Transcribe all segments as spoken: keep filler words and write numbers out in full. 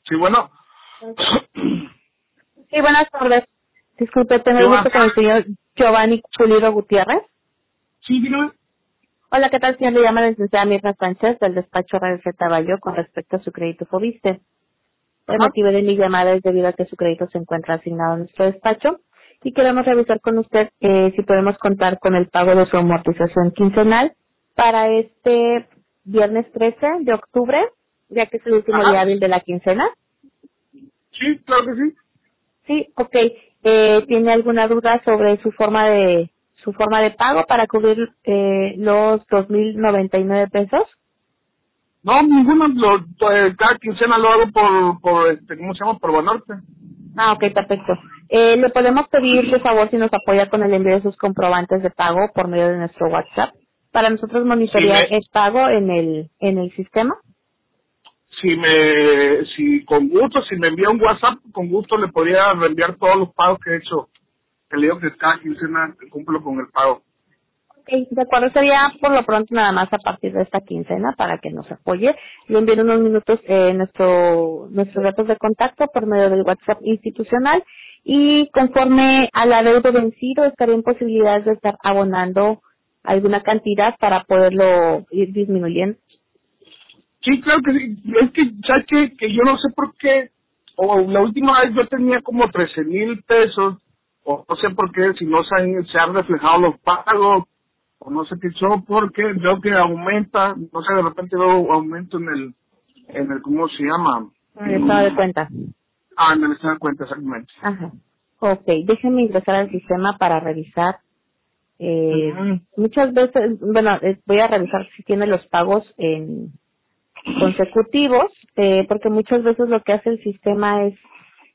Sí, bueno. Sí, buenas tardes. Disculpe, tengo el gusto con el señor Giovanni Pulido Gutiérrez. Sí, dígame. Hola, ¿qué tal, señor? Le llama la licenciada Mirna Sánchez del despacho Radio Z Bayo con respecto a su crédito Fobiste. El Ajá. motivo de mi llamada es debido a que su crédito se encuentra asignado en nuestro despacho y queremos revisar con usted eh, si podemos contar con el pago de su amortización quincenal para este viernes trece de octubre, ya que es el último día Ajá. hábil de la quincena. Sí, claro que sí. Sí, ok. Eh, ¿Tiene alguna duda sobre su forma de su forma de pago para cubrir eh, los dos mil noventa y nueve pesos? No, ninguno. Lo, pues, cada quincena lo hago por, por este, ¿cómo se llama? Por Banorte. Ah, ok, perfecto. Eh, ¿Le podemos pedir, por favor, si nos apoya con el envío de sus comprobantes de pago por medio de nuestro WhatsApp para nosotros Si monitorear me, el pago en el en el sistema? si me, si con gusto, si me envía un WhatsApp, con gusto le podría reenviar todos los pagos que he hecho. Que le digo que cada quincena cumplo con el pago. Ok, de acuerdo, sería por lo pronto nada más a partir de esta quincena para que nos apoye. Le envíen unos minutos eh, nuestro, nuestros datos de contacto por medio del WhatsApp institucional y conforme al adeudo vencido estaría en posibilidades de estar abonando alguna cantidad para poderlo ir disminuyendo. Sí, claro que sí. Es que, ¿sabes qué? Que yo no sé por qué, o la última vez yo tenía como trece mil pesos, o no sé por qué, si no se han, se han reflejado los pagos, o no sé qué son, porque veo que aumenta, no sé, de repente veo aumento en el, en el, ¿cómo se llama? En el estado de cuenta. Ah, en el estado de cuenta, exactamente. Ajá. Ok, déjenme ingresar al sistema para revisar. Eh, Ujú. muchas veces, bueno, eh, voy a revisar si tiene los pagos en consecutivos, eh, porque muchas veces lo que hace el sistema es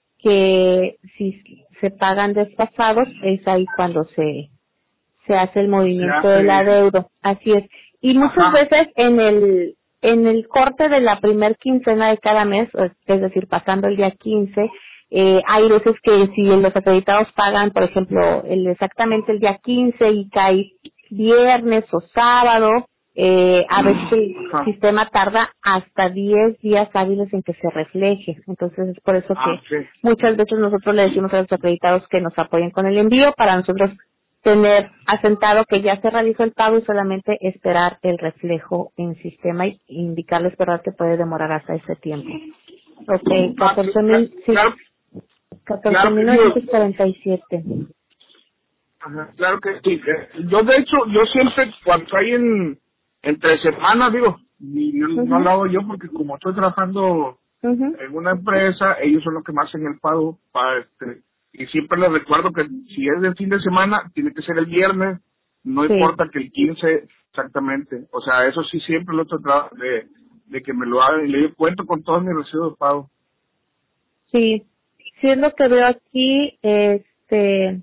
que si se pagan desfasados, es ahí cuando se, se hace el Se movimiento del hace, adeudo. Así es. Y muchas ajá, veces en el, en el corte de la primer quincena de cada mes, es es decir, pasando el día quince, eh, hay veces que si los acreditados pagan, por ejemplo, el, exactamente el día quince y cae viernes o sábado, eh, a veces el ajá. sistema tarda hasta diez días hábiles en que se refleje. Entonces es por eso Ah, que sí. muchas veces nosotros le decimos a los acreditados que nos apoyen con el envío para nosotros tener asentado que ya se realizó el pago y solamente esperar el reflejo en sistema y indicarles, verdad, que puede demorar hasta ese tiempo. Ok, Ah, sí, catorce cla- mil, sí, claro, catorce claro que mil sí. novecientos cuarenta y siete. Ajá, claro que sí. Eh, Yo, de hecho, yo siempre, cuando hay en, entre semanas, digo, y no, no lo Mhm, hago yo porque como estoy trabajando mhm, en una empresa, ellos son los que me hacen el pago para este, y siempre les recuerdo que si es de fin de semana, tiene que ser el viernes, no sí, importa que el quince exactamente. O sea, eso sí siempre lo he tratado de, de que me lo hagan y le digo, cuento con todos mis recibos de pago. sí, sí es lo que veo aquí, este,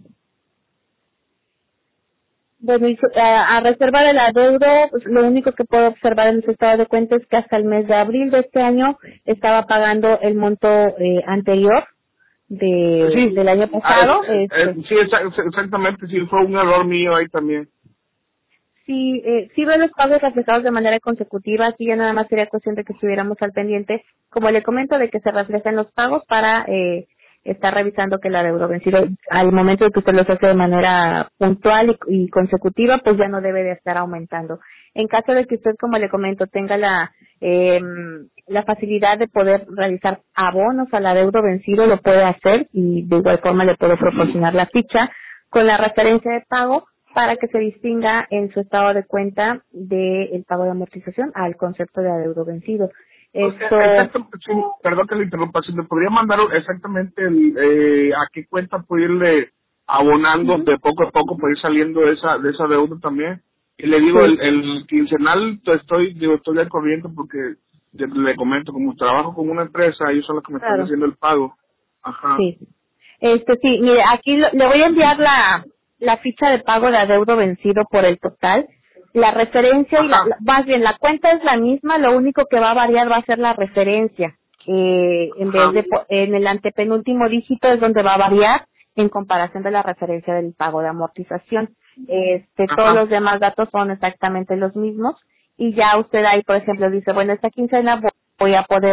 bueno, y su- a, a reserva del adeudo, pues, lo único que puedo observar en su estado de cuenta es que hasta el mes de abril de este año estaba pagando el monto eh, anterior de Sí, del año ah, es- pasado. es- Este, es- sí, exa- exactamente, sí, fue un error mío ahí también. sí, eh, sí veo los pagos reflejados de manera consecutiva, aquí ya nada más sería cuestión de que estuviéramos al pendiente, como le comento, de que se reflejen los pagos para eh, estar revisando que la deuda vencido al momento de que usted los hace de manera puntual y, y consecutiva, pues ya no debe de estar aumentando. En caso de que usted, como le comento, tenga la eh, la facilidad de poder realizar abonos al adeudo vencido, lo puede hacer y de igual forma le puedo proporcionar la ficha con la referencia de pago para que se distinga en su estado de cuenta del pago de amortización al concepto de adeudo vencido. O sea, Esto, exacto, sí, perdón que le interrumpa, si me podría mandar exactamente el, eh, a qué cuenta puedo irle abonando ujú, de poco a poco, puede ir saliendo de esa, de esa deuda también. Y le digo, el, sí, el quincenal pues, estoy, digo, estoy al corriente porque le, le comento, como trabajo con una empresa, ellos son los que me están claro, haciendo el pago. Ajá, sí. Este, sí, mire, aquí lo- le voy a enviar la, la ficha de pago de adeudo vencido por el total. La referencia y la, ajá, la- más bien, la cuenta es la misma, lo único que va a variar va a ser la referencia. Eh, en vez ajá, de, po- en el antepenúltimo dígito es donde va a variar en comparación de la referencia del pago de amortización. Este, todos ajá, los demás datos son exactamente los mismos y ya usted ahí, por ejemplo, dice, bueno, esta quincena vo- voy a poder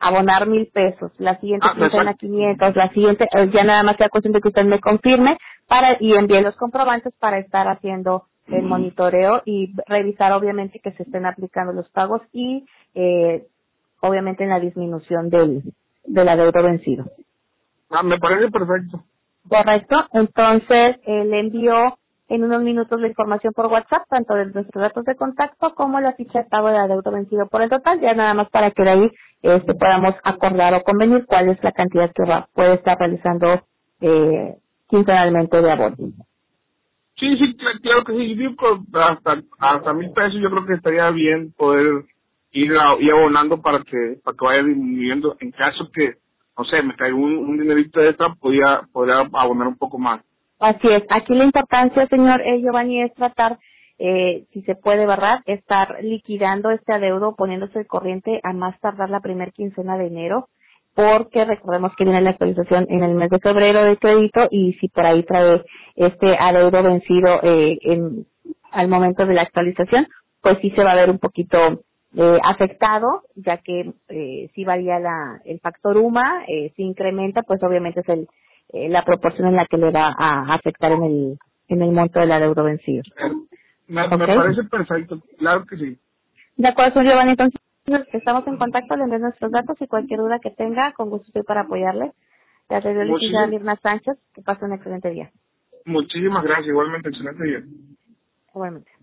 abonar mil pesos, la siguiente Ah, quincena exacto. quinientos, la siguiente, eh, ya nada más sea cuestión de que usted me confirme para y envíe los comprobantes para estar haciendo el monitoreo y revisar obviamente que se estén aplicando los pagos y eh, obviamente en la disminución del, del adeudo vencido. Ah, me parece perfecto. Correcto, entonces eh, le envío en unos minutos la información por WhatsApp, tanto de nuestros datos de contacto como la ficha de pago de adeudo vencido por el total, ya nada más para que de ahí este, podamos acordar o convenir cuál es la cantidad que va, puede estar realizando eh, quincenalmente de abono. Sí, sí, cl- claro que sí. Yo digo que hasta, hasta mil pesos yo creo que estaría bien poder ir, a- ir abonando para que para que vaya disminuyendo. En caso que, no sé, me caiga un, un dinerito extra, podría, podría abonar un poco más. Así es. Aquí la importancia, señor eh, Giovanni, es tratar, eh, si se puede, ¿verdad?, estar liquidando este adeudo, poniéndose el corriente a más tardar la primer quincena de enero, porque recordemos que viene la actualización en el mes de febrero de crédito y si por ahí trae este adeudo vencido eh, en, al momento de la actualización, pues sí se va a ver un poquito eh, afectado, ya que eh, si varía la, el factor U M A, eh, si incrementa, pues obviamente es el eh, la proporción en la que le va a afectar en el en el monto del adeudo vencido. Eh, Me, me ¿Ok? parece perfecto, claro que sí. De acuerdo, señor Giovanni, entonces estamos en contacto, le envío nuestros datos y cualquier duda que tenga, con gusto estoy para apoyarle. Le atendió la licenciada Muchísimas, Mirna Sánchez, que pase un excelente día. muchísimas gracias, igualmente, excelente día. Igualmente.